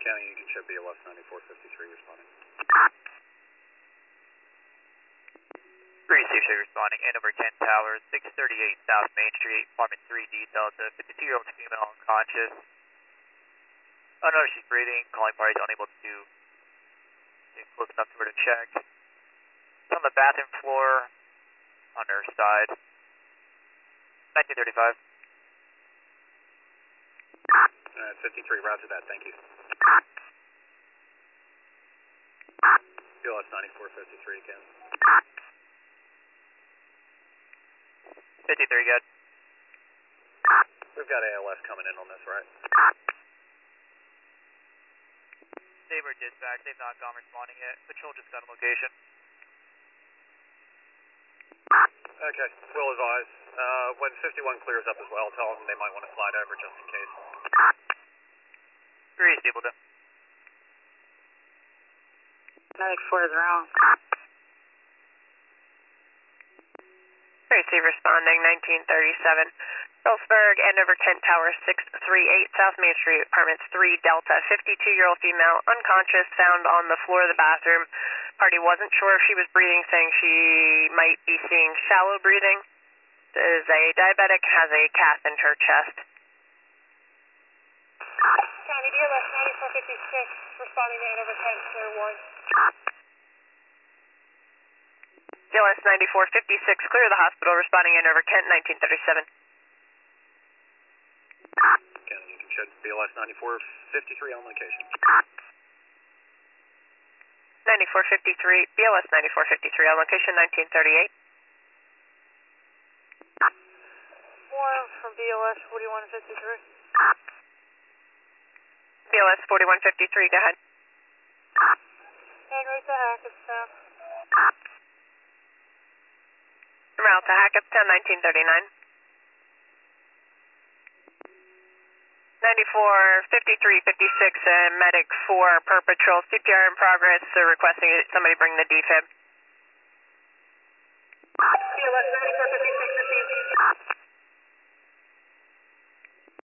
County, you can check BLS 9453 responding. Receive show responding, and over 10 Towers, 638 South Main Street, apartment 3D Delta, 52-year-old female unconscious. Oh no, she's breathing, calling parties unable to get close enough to her to check. It's on the bathroom floor, on her side. 1935. 53, roger that, thank you. BLS 9453 again. 53, good. We've got ALS coming in on this, right? Sabre dispatch, they've not gone responding yet. Patrol just got a location. Okay, we'll advise. When 51 clears up as well, tell them they might want to slide over just in case. Receive, will do. Medic 4 is wrong. Receive responding, 1937. Phillipsburg, Andover, Kent Tower, 638 South Main Street, apartments 3 Delta, 52-year-old female, unconscious, found on the floor of the bathroom. Party wasn't sure if she was breathing, saying she might be seeing shallow breathing. Is a diabetic, has a cath in her chest. County BLS 9456, responding to Andover, Kent, clear 1. BLS 9456, clear the hospital, responding Andover, Kent, 1937. County, you can check BLS 9453 on location. 9453, BLS 9453 on location, 1938. More from BLS 4153. BLS 4153, go ahead. En route to Hackettstown. Route to Hackettstown, 1939. 945356, medic 4 per patrol, CPR in progress, requesting somebody bring the defib. BLS 9456 received.